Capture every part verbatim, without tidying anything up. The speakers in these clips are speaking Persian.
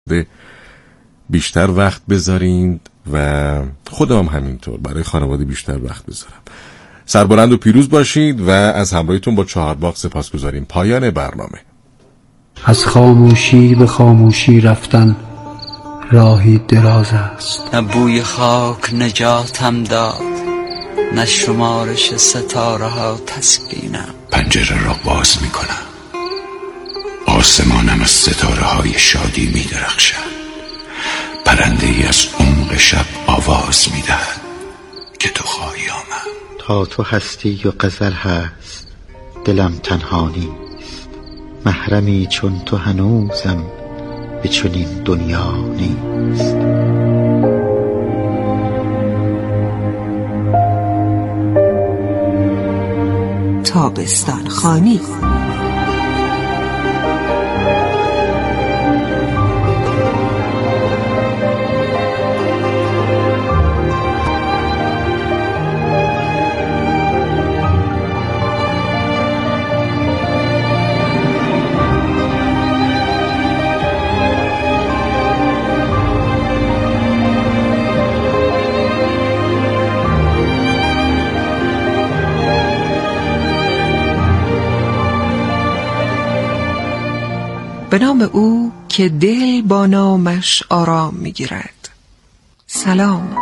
بیشتر وقت بذارین و خودم هم همینطور برای خانواده بیشتر وقت بذارم. سربلند و پیروز باشید و از همراهیتون با چهارباغ سپاسگزاریم. پایان برنامه. از خاموشی به خاموشی رفتن راهی دراز است. نه بوی خاک نجاتم داد، نه شمارش ستاره ها تسکینم. پنجره را باز می کنم، آسمانم از ستاره های شادی می درخشد. پرنده ای از عمق شب آواز می دهد که تو خواهی آمد. تا تو هستی و غزل هست دلم تنها نیست. محرمی چون تو هنوزم به چنین دنیا نیست. تابستان خوانی. به نام او که دل با نامش آرام می‌گیرد. سلام.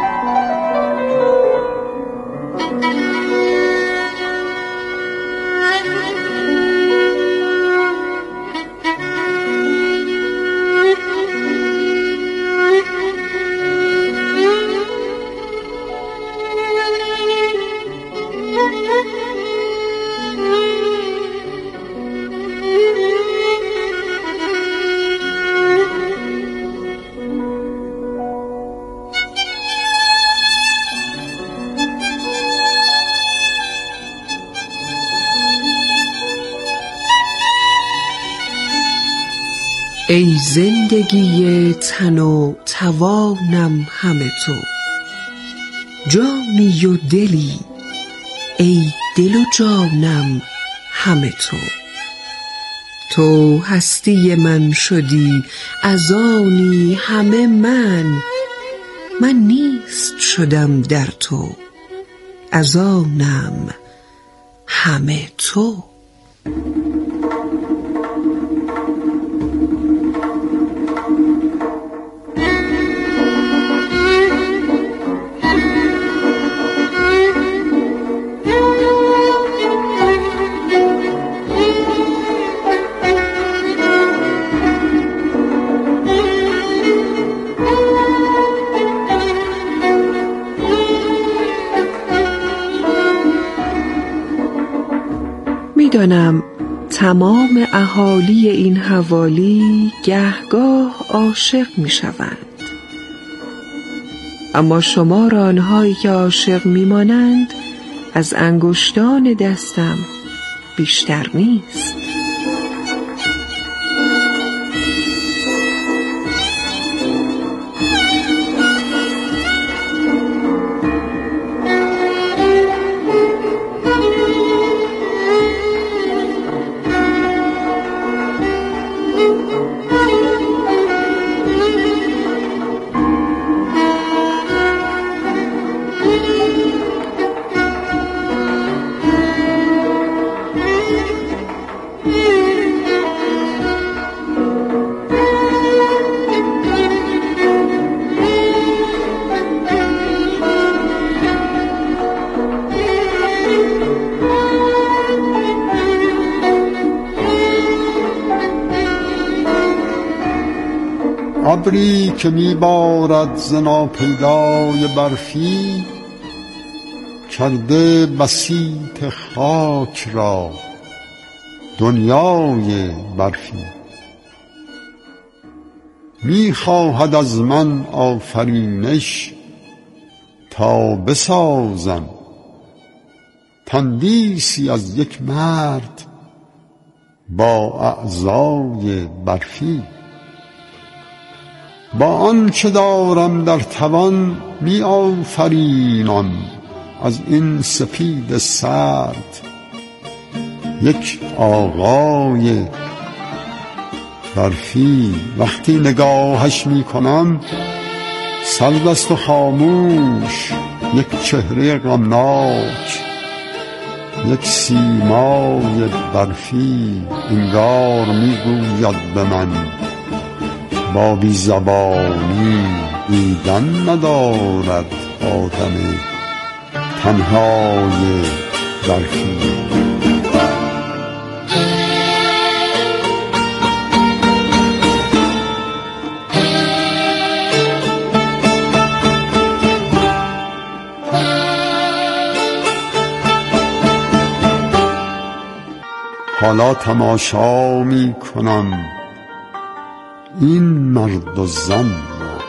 ای زندگی تن و توانم همه تو، جانی و دلی ای دل و جانم همه تو. تو هستی من شدی از آنی همه من، من نیست شدم در تو از آنم همه تو. میدانم تمام اهالی این حوالی گهگاه عاشق میشوند، اما شمار آنهایی که عاشق میمانند از انگشتان دستم بیشتر نیست. ابری که میبارد ز ناپیدای برفی، کرده بسیط خاک را دنیای برفی. میخواهد از من آفرینش تا بسازم تندیسی از یک مرد با اعضای برفی. با آن چه دارم در توان می آفرینم از این سپید سرد یک آقای برفی وقتی نگاهش می کنم سرد است و خاموش، یک چهره غمناک، یک سیمای برفی انگار می گوید به من با بی زبانی دیدن ندارد آدم تنهای برفی. حالا تماشا می کنم این مرد و زن را،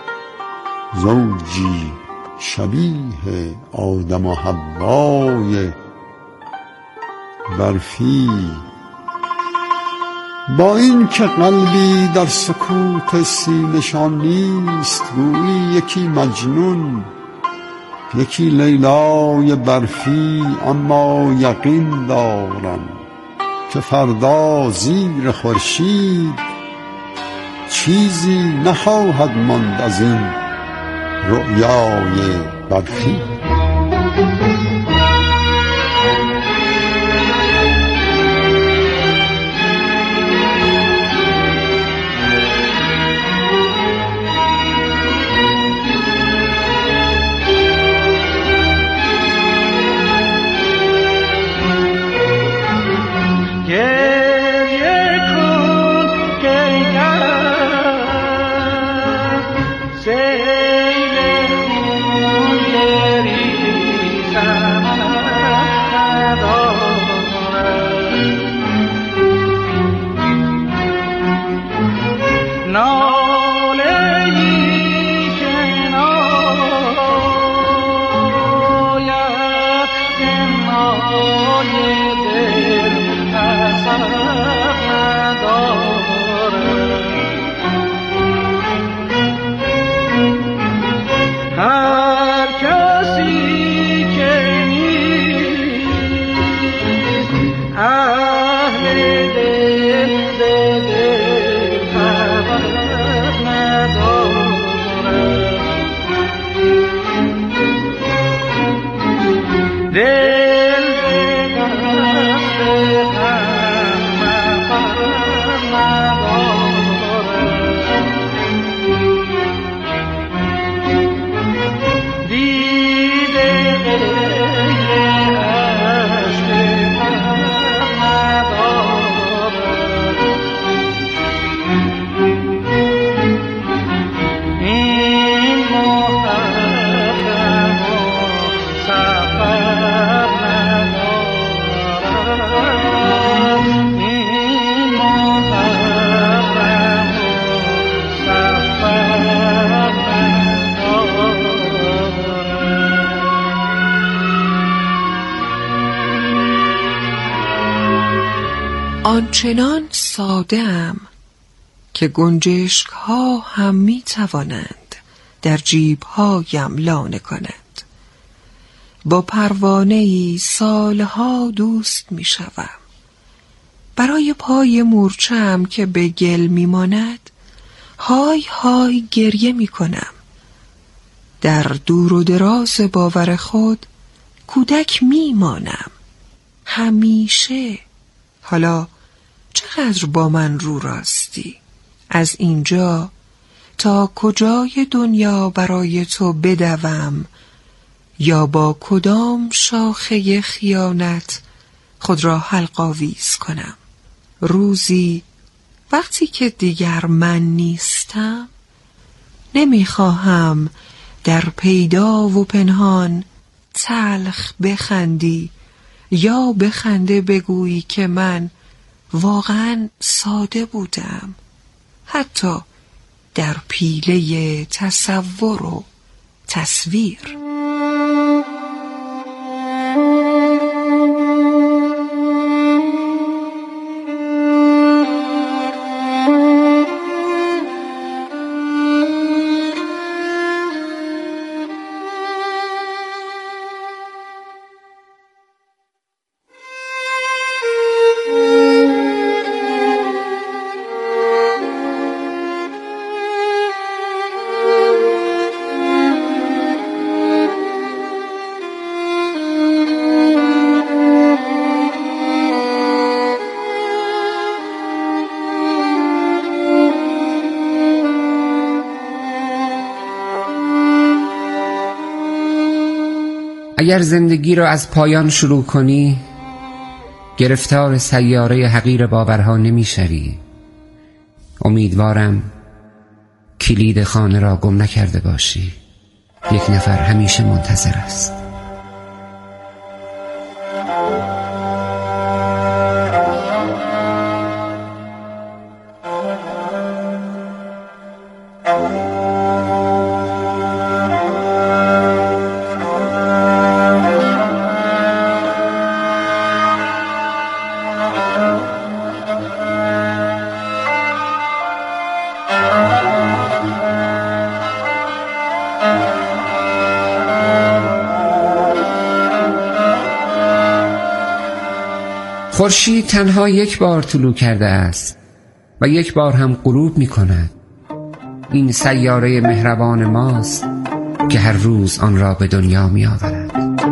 زوجی شبیه آدم و حوای برفی، با این که قلبی در سکوت سینه‌شان نیست، گویی یکی مجنون یکی لیلای برفی، اما یقین دارم که فردا زیر خورشید چیزی نخواهد ماند از این رؤیای برفی. آنچنان ساده‌ام که گنجشک ها هم می توانند در جیب هایم لانه کنند. با پروانه‌ای سالها دوست می شوم. برای پای مورچه‌ام که به گل می ماند های های گریه می کنم. در دور و دراز باور خود کودک می مانم همیشه. حالا چقدر با من رو راستی؟ از اینجا تا کجای دنیا برای تو بدوم، یا با کدام شاخه خیانت خود را حلق آویز کنم؟ روزی وقتی که دیگر من نیستم نمیخواهم در پیدا و پنهان تلخ بخندی یا به خنده بگویی که من واقعا ساده بودم، حتی در پیله تصور و تصویر. اگر زندگی را از پایان شروع کنی، گرفتار سیاره حقیر باورها نمی‌شوی. امیدوارم کلید خانه را گم نکرده باشی. یک نفر همیشه منتظر است. خورشید تنها یک بار طلوع کرده است و یک بار هم غروب می کند. این سیاره مهربان ماست که هر روز آن را به دنیا می آورد.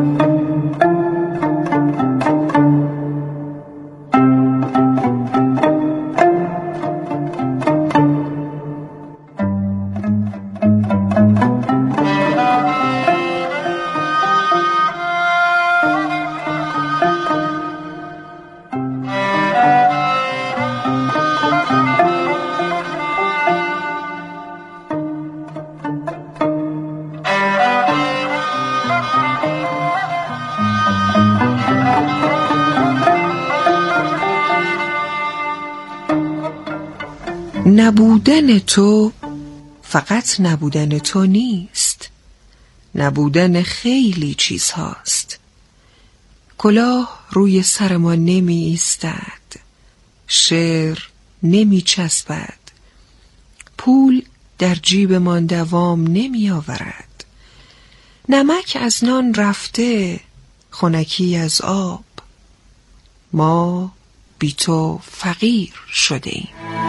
نبودن تو فقط نبودن تو نیست، نبودن خیلی چیزهاست. کلاه روی سر ما نمی ایستد، شعر نمی چسبد، پول در جیبمان دوام نمی آورد، نمک از نان رفته، خنکی از آب. ما بی تو فقیر شده ایم.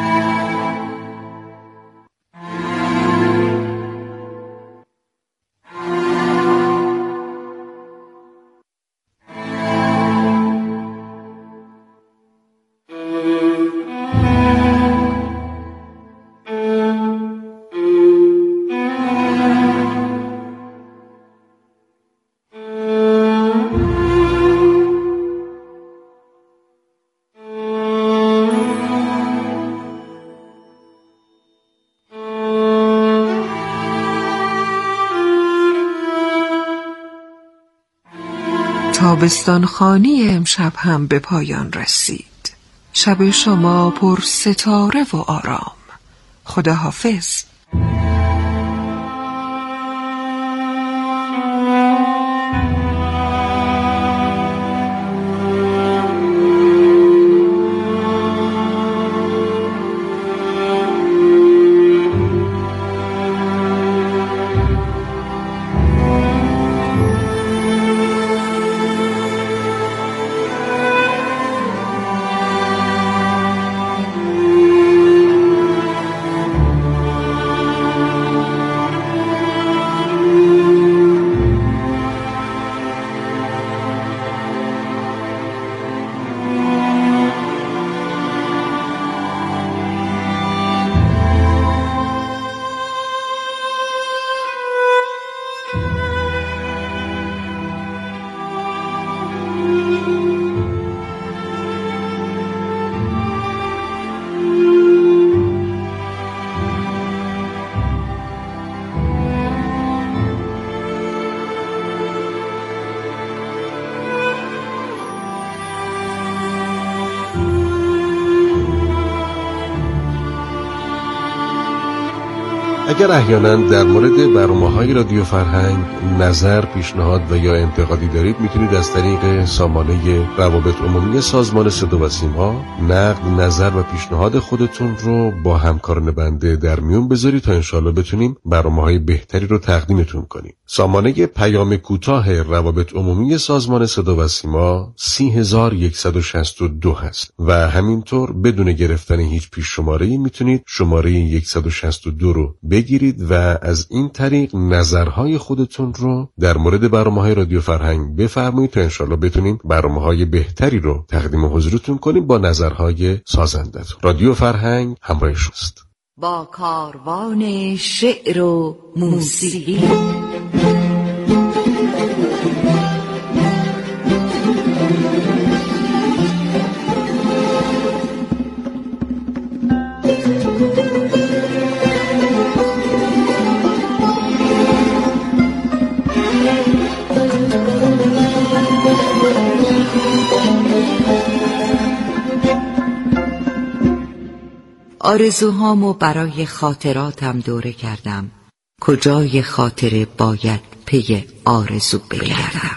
تابستان خانی امشب هم به پایان رسید. شب شما پر ستاره و آرام. خداحافظ. اگر احیانا در مورد برنامه‌های رادیو فرهنگ نظر، پیشنهاد و یا انتقادی دارید، میتونید از طریق سامانه روابط عمومی سازمان صدا و سیما نقد، نظر و پیشنهاد خودتون رو با همکاران بنده در میون بذارید تا انشالله بتونیم برنامه‌های بهتری رو تقدیمتون کنیم. سامانه پیام کوتاه روابط عمومی سازمان صدا و سیما سی هزار و صد و شصت و دو هست و همینطور بدون گرفتن هیچ پیش شماره‌ای میتونید شماره صد و شصت و دو رو بگیرید و از این طریق نظرهای خودتون رو در مورد برنامه‌های رادیو فرهنگ بفرمایید تا انشالله بتونیم برنامه‌های بهتری رو تقدیم حضورتون کنیم با نظرهای سازندتون. رادیو فرهنگ همراه شماست. با کاروان شعر و موسیقی آرزوهامو برای خاطراتم دوره کردم، کجای خاطره باید پی آرزو بگردم.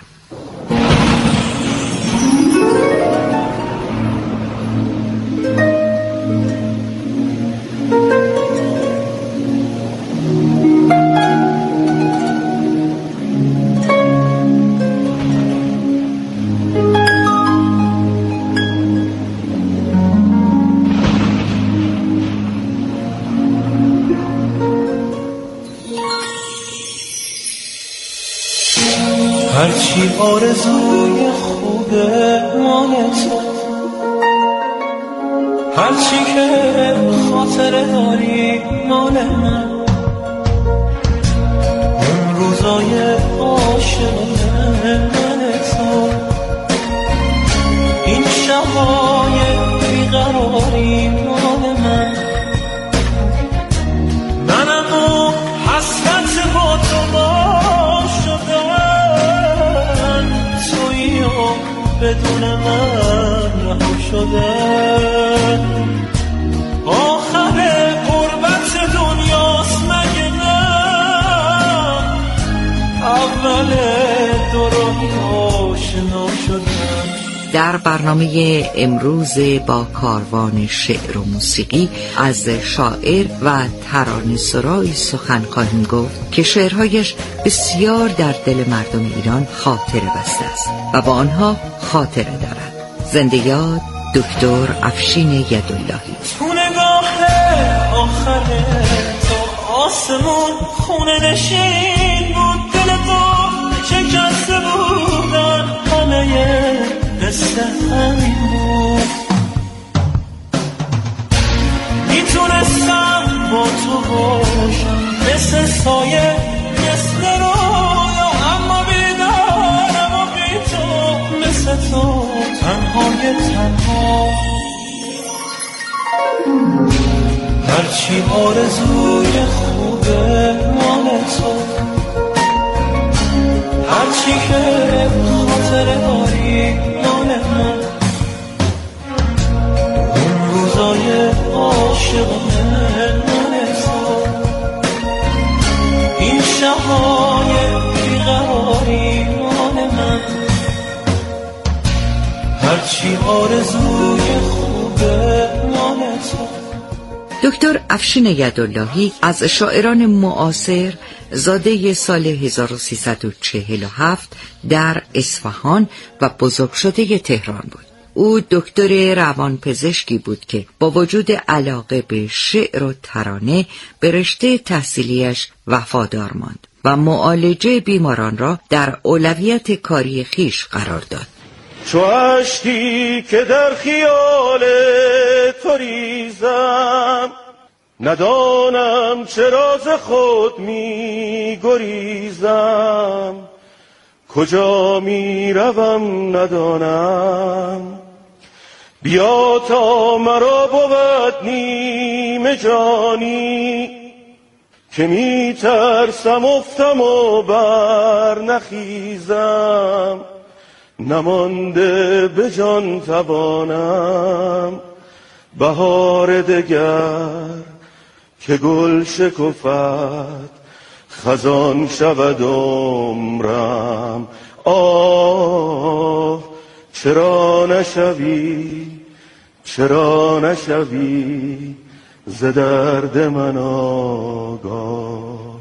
هرچی آرزوی خوبه مال تو، هرچی که خاطره داری مال من، اون روزای عاشقانه من تو، این شبای بیقراری مال من، منم و حسرت با تو با شدم، تویی و بدون من رها شدم، آخر غربت دنیاست مگه نه، اول دوراهی آشنا شدم. در برنامه امروز با کاروان شعر و موسیقی از شاعر و ترانه‌سرایی سخن خواهیم گفت که شعرهایش بسیار در دل مردم ایران خاطره بسته است و با آنها خاطره دارد. زنده یاد دکتر افشین یداللهی. تو نگاه آخر تو آسمون خونه نشین بود، دل تو شکسته بودن همه مثل همین بود، میتونستم با تو باشم مثل سایه مثل رویا، اما بیدارم و بی تو مثل تو تنهای تنها. هرچی آرزوی خوبه مال تو، هرچی که خاطره داری مال من، اون روزای عاشقانه من تو، این شبهای بیقراری مال من، هرچی آرزوی خوبه مال تو. دکتر افشین یداللهی از شاعران معاصر، زاده سال هزار و سیصد و چهل و هفت در اصفهان و بزرگ شده تهران بود. او دکتر روانپزشکی بود که با وجود علاقه به شعر و ترانه به رشته تحصیلیش وفادار ماند و معالجه بیماران را در اولویت کاری خیش قرار داد. چو اشکی که در خیال تو ریزم، ندانم چرا ز خود می گریزم، کجا می روم ندانم، بیا تا مرا بود نیم جانی، که می ترسم افتم و بر نخیزم، نمانده به جان توانم بهار دگر، که گل شکفت خزان شود عمرم. آه چرا نشوی چرا نشوی ز درد من آگاه.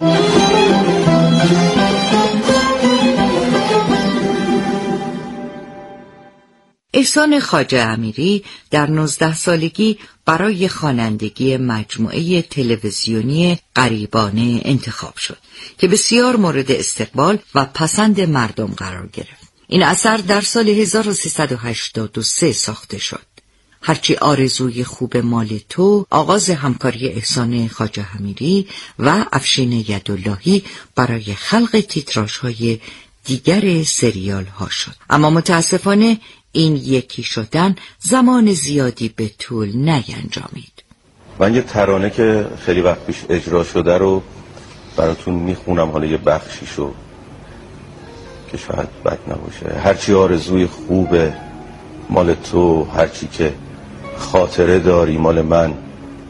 احسان خواجه امیری در نوزده سالگی برای خوانندگی مجموعه تلویزیونی غریبانه انتخاب شد که بسیار مورد استقبال و پسند مردم قرار گرفت. این اثر در سال هزار و سیصد و هشتاد و سه ساخته شد. هرچی آرزوی خوب مال تو آغاز همکاری احسان خواجه امیری و افشین یداللهی برای خلق تیتراژهای دیگر سریال ها شد. اما متاسفانه این یکی شدن زمان زیادی به طول نینجامید. من یه ترانه که خیلی وقت پیش اجرا شده رو براتون میخونم، حالا یه بخشیشو که شاید بد نباشه. هرچی آرزوی خوبه مال تو، هرچی که خاطره داری مال من،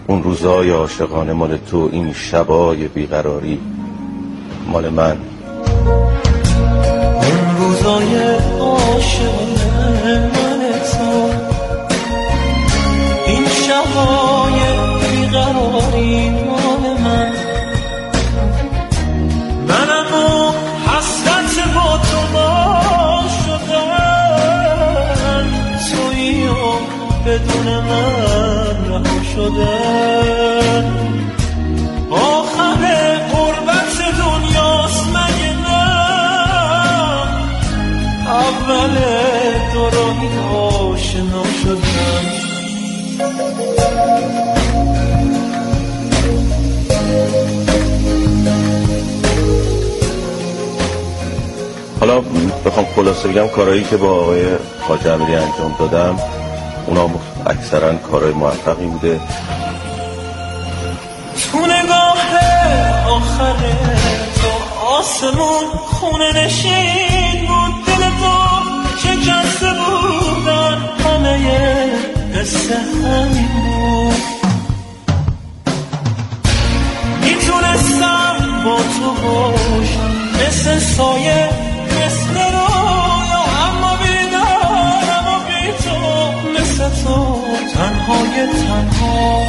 اون روزای عاشقانه مال تو، این شبای بیقراری مال من. اون روزای عاشقانه مال تو، این شبای بیقراری مال من. منم و حسرت با تو با شدن، تویی و بدون من رها شدن. آخر غربت دنیاست مگه نه، اول دورانی آشنا شدن. حالا بخوام خلاصه بگم کارهایی که با آقای خواجه امیری انجام دادم اونا اکثرا کارهای موفقی بوده. تو نگاه آخر تو آسمون خونه نشین بود، دل تو شکسته بودن همه قصه همین بود. میتونستم با تو باشم مثل سایه مثل رویا، اما بیدارم و بی تو مثل تو تنهای تنها.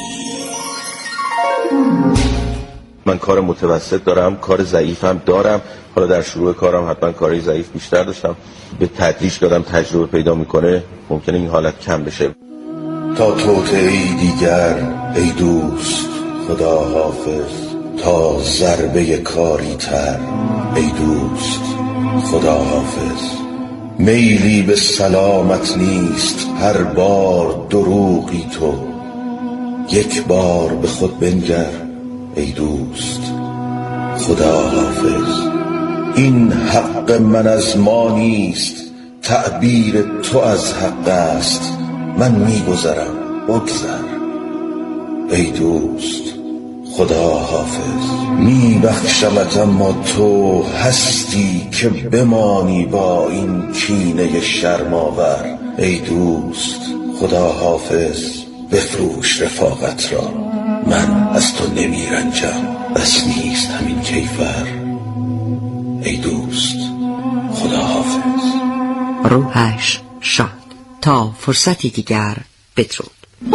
من کار متوسط دارم، کار ضعیفم دارم. حالا در شروع کارم حتما کارهای ضعیف بیشتر داشتم، به تدریج دادم تجربه پیدا میکنه، ممکنه این حالت کم بشه. تا توطئه‌ای دیگر ای دوست خدا حافظ، تا ضربه کاری تر ای دوست خدا حافظ. میلی به سلامت نیست هر بار دروغی تو، یک بار به خود بنگر ای دوست خدا حافظ. این حق من از ما نیست، تعبیر تو از حق است. من میگذرم بگذر ای دوست خدا حافظ. میبخشمت اما تو هستی که بمانی با این کینه شرم‌آور ای دوست خدا حافظ. بفروش رفاقت را، من از تو نمیرنجم، بس نیست همین کیفر ای دوست خدا حافظ. روحش شاد. تا فرصتی دیگر بدرود.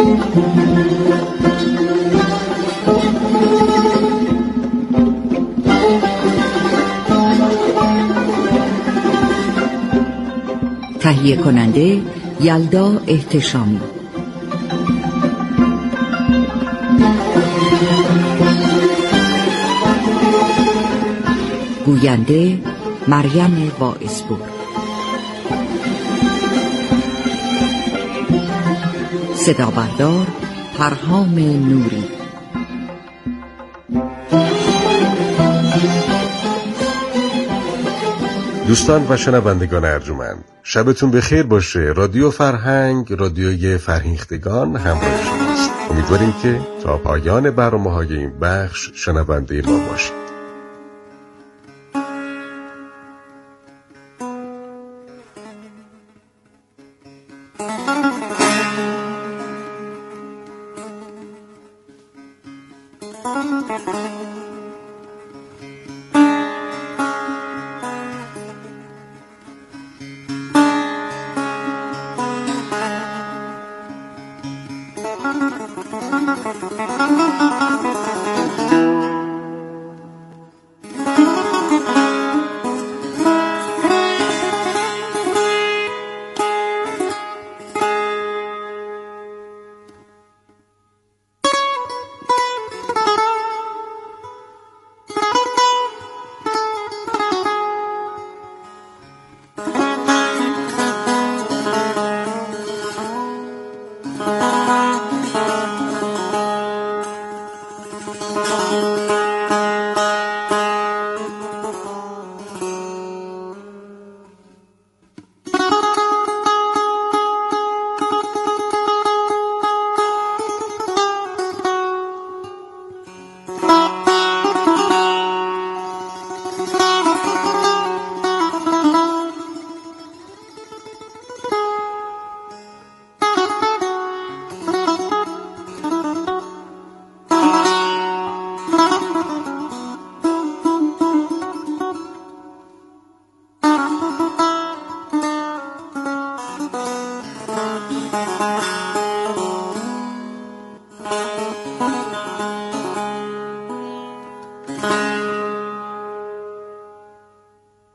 تهیه کننده یلدا احتشامی. گوینده مریم واعظپور. صدا بردار پرهام نوری. دوستان و شنوندگان ارجمند، شبتون بخیر باشه. رادیو فرهنگ، رادیوی فرهیختگان همراه شماست. امیدواریم که تا پایان برنامه‌های این بخش شنونده ما باشید.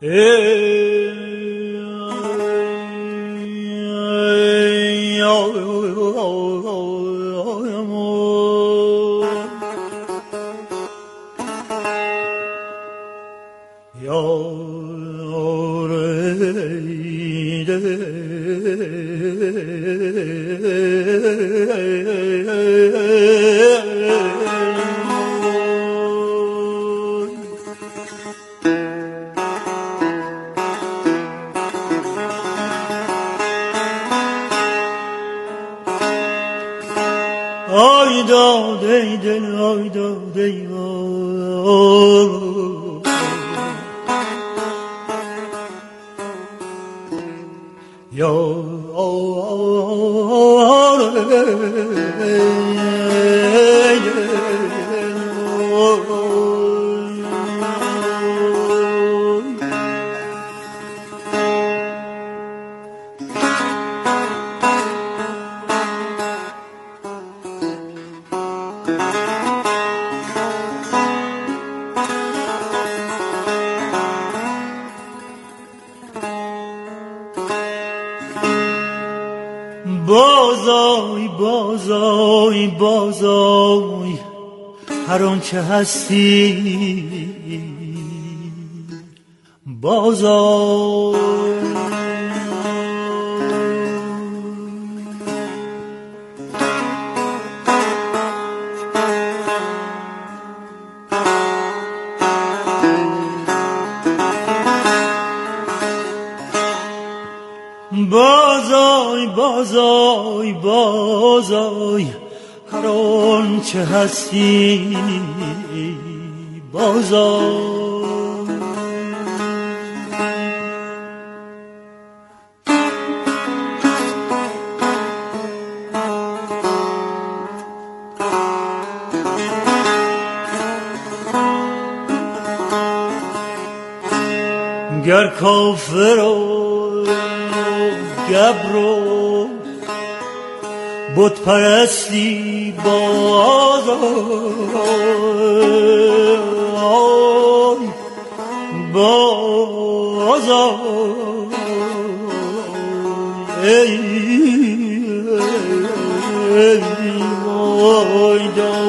آی داده دل آی داده یا بازای بازای بازای هر آنچه هستی بازای بازای بازای بازای هر آنچه هستی بازای گر کافر و گبر و بت پرستی بازای بازای ای ای وای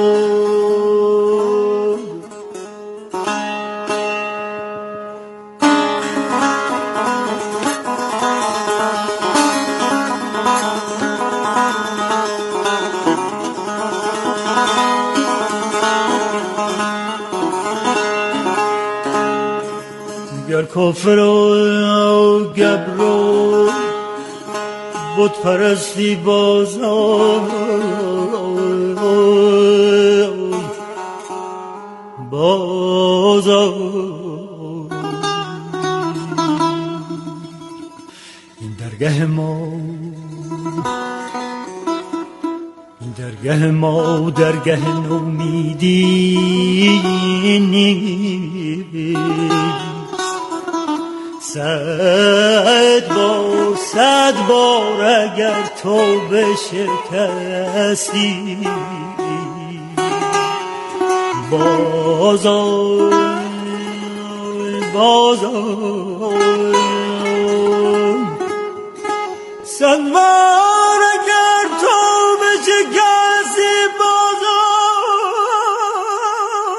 گر کافر و گبر و بت پرستی بازای بازای این درگه ما این درگه ما درگه نومیدی صد بار صد بار اگر تو بشکستی بازای بازای صد بار